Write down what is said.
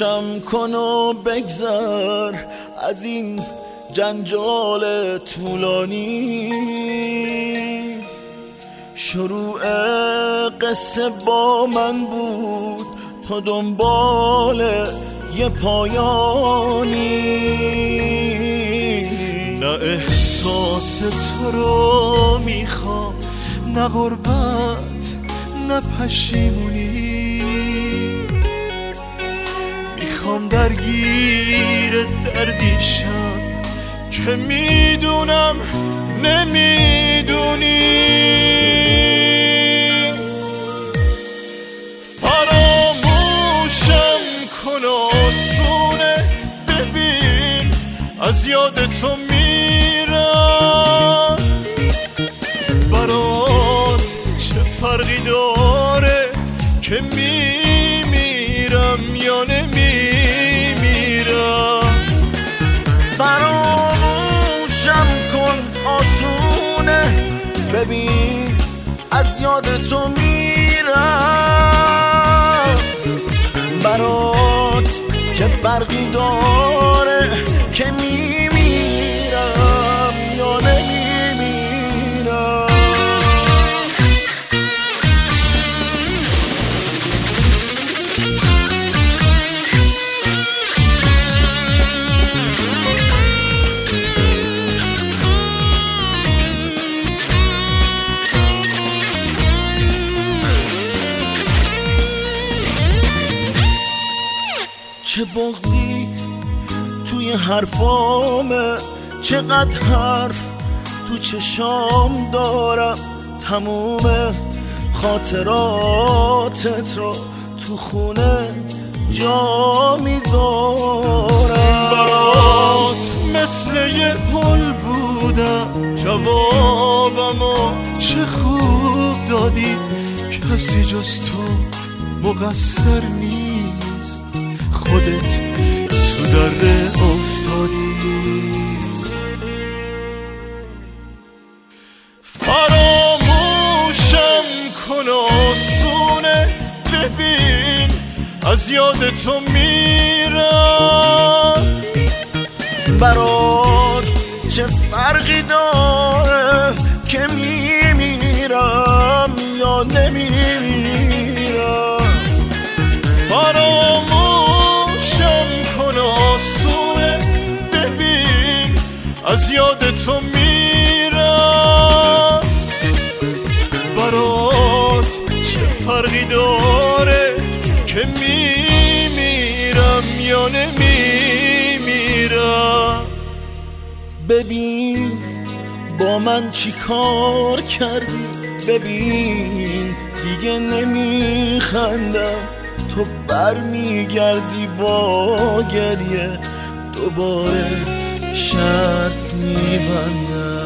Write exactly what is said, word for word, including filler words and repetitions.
روشم کن و بگذر از این جنجال طولانی. شروع قصه با من بود تو دنبال یه پایانی. نه احساس تو رو میخوام، نه غربت نه پشیمونی. میخوام درگیر دردی شم که میدونم نمیدونی. فراموشم کن آسونه، ببین از یاد تو میرم. برات چه فرقی داره که میمیرم یا نمیمیرم. فراموشم کن آسونه، ببین از یاد تو میرم. برات چه فرقی داره که میمیرم یا نمیمیرم. چه بغضی توی حرفامه، چقدر حرف تو چشام دارم. تموم خاطراتت رو تو خونه جا میذارم. برات مثل یه پل بودم، جوابمو چه خوب دادی. کسی جز تو مقصر نیست، خودت تو دره افتادی. فراموشم کن آسونه، ببین از یاد تو میرم. برات چه فرقی داره که میمیرم یا نمیمیرم. فراموشم کن آسونه، ببین از یاد تو میرم. برات چه فرقی داره که میمیرم یا نمیمیرم. ببین با من چی کار کردی، ببین دیگه نمیخندم. تو برمیگردی با گریه، دوباره شرط میبندم.